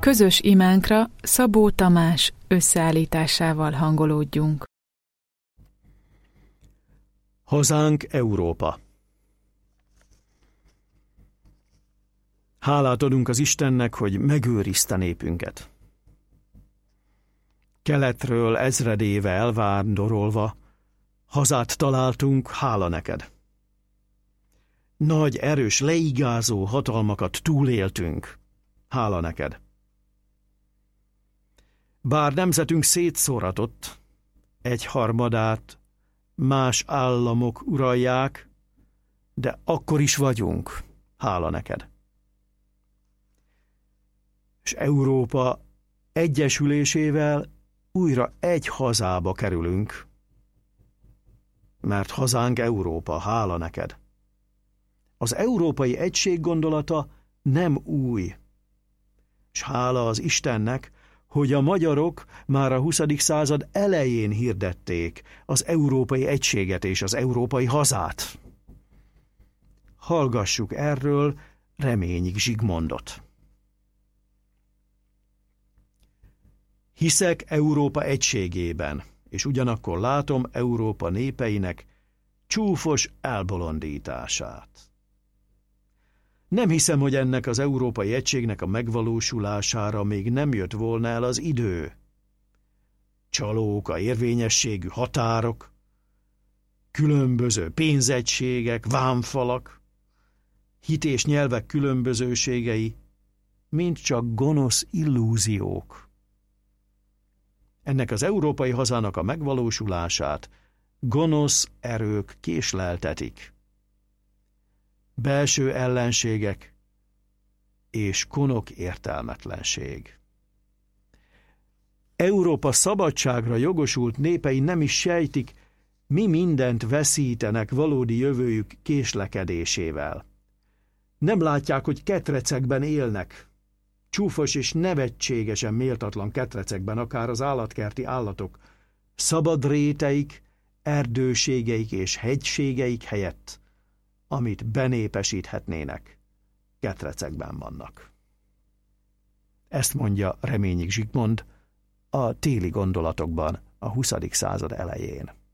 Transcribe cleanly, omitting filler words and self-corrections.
Közös imánkra Szabó Tamás összeállításával hangolódjunk. Hazánk Európa. Hálát adunk az Istennek, hogy megőrizte népünket. Keletről ezredéve elvándorolva, hazát találtunk, hála neked. Nagy, erős, leigázó hatalmakat túléltünk, hála neked. Bár nemzetünk szétszóratott, 1/3 más államok uralják, de akkor is vagyunk, hála neked. És Európa egyesülésével újra egy hazába kerülünk, mert hazánk Európa, hála neked. Az európai egység gondolata nem új, és hála az Istennek, hogy a magyarok már a 20. század elején hirdették az európai egységet és az európai hazát. Hallgassuk erről Reményik Zsigmondot. Hiszek Európa egységében, és ugyanakkor látom Európa népeinek csúfos elbolondítását. Nem hiszem, hogy ennek az európai egységnek a megvalósulására még nem jött volna el az idő. Csalóka érvényességű határok, különböző pénzegységek, vámfalak, hit és nyelvek különbözőségei, mind csak gonosz illúziók. Ennek az európai hazának a megvalósulását gonosz erők késleltetik. Belső ellenségek és konok értelmetlenség. Európa szabadságra jogosult népei nem is sejtik, mi mindent veszítenek valódi jövőjük késlekedésével. Nem látják, hogy ketrecekben élnek, csúfos és nevetségesen méltatlan ketrecekben, akár az állatkerti állatok, szabad réteik, erdőségeik és hegységeik helyett, amit benépesíthetnének, ketrecekben vannak. Ezt mondja Reményik Zsigmond a Téli gondolatokban a 20. század elején.